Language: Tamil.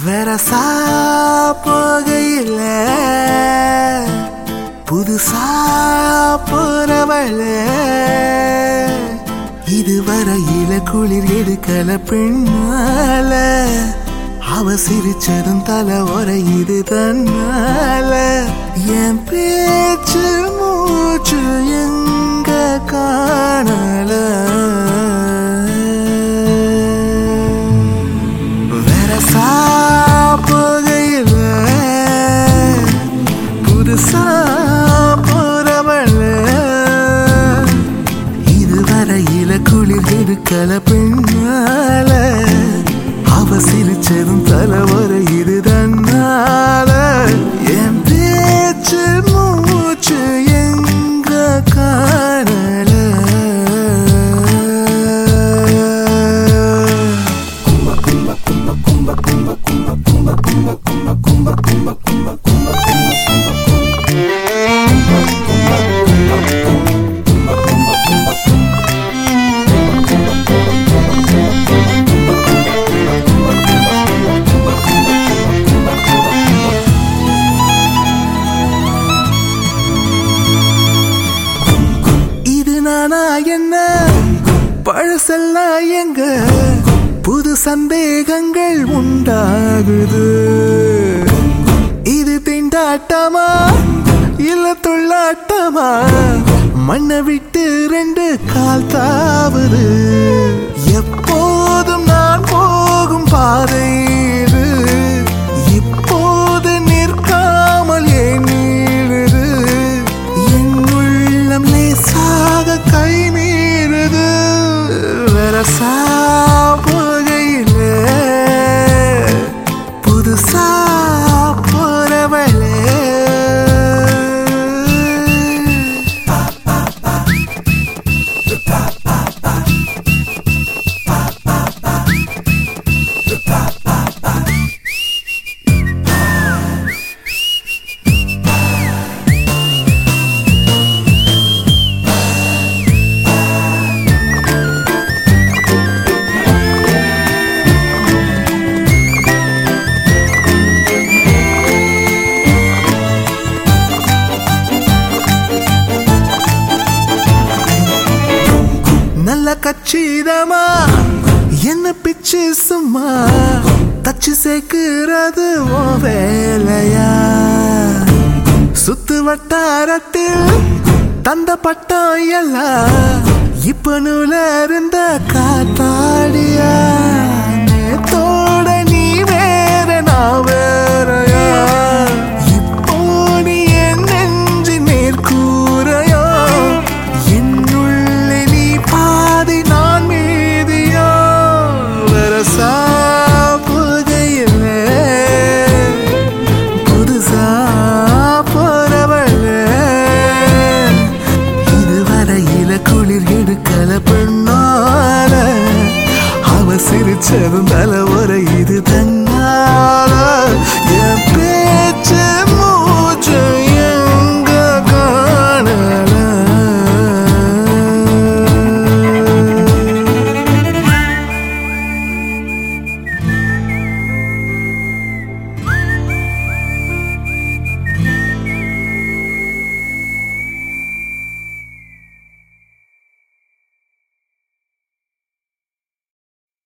வெரசா போகையில புதுசா போறவள இதுவரையில குளிர் எடுக்கல பெண்ணால அவ சிரிச்சதும் தலை உரையுது தன்னால என் பேச்சு மூச்சு எங்க காணல வெரசா போகையில புதுசா போறவள இதுவரையில குளிர் எடுக்கல பெண்ணால அவ சிரிச்சதும் தலைவரை இது தன்னால என் பேச்சு மூச்சு எங்க காணல என்ன பழசெல்லாம் எங்க புது சந்தேகங்கள் உண்டாகுது இது திண்டாட்டமா இல்ல தொள்ளாட்டமா மண்ணை விட்டு ரெண்டு கால் தாவுது எப்போதும் நான் போகும் பாதை இப்போது நிற்காமல் ஏன் நீடுது என் உள்ளம் லேசாக கை மீறுது வெரசா போகையில புதுசா போறவளே நல்ல கச்சிதமா என்ன பிச்சு சும்மா தச்சு சேர்க்கிறது ஓ வேலையா சுத்து வட்டாரத்தில் தந்த பட்டம் எல்லாம் இப்ப நூல இருந்த காத்தாடியா நேத்தோட நீ வேற நான் வேறையா இப்போ நீ என் நெஞ்சு நேர்கூறையா நான் மீதியா வெரசா போகையில புதுசா போறவள இதுவரையில குளிர் எடுக்கல பெண்ணால அவ சிரிச்சதும் தலை உரை இது தன்னால என்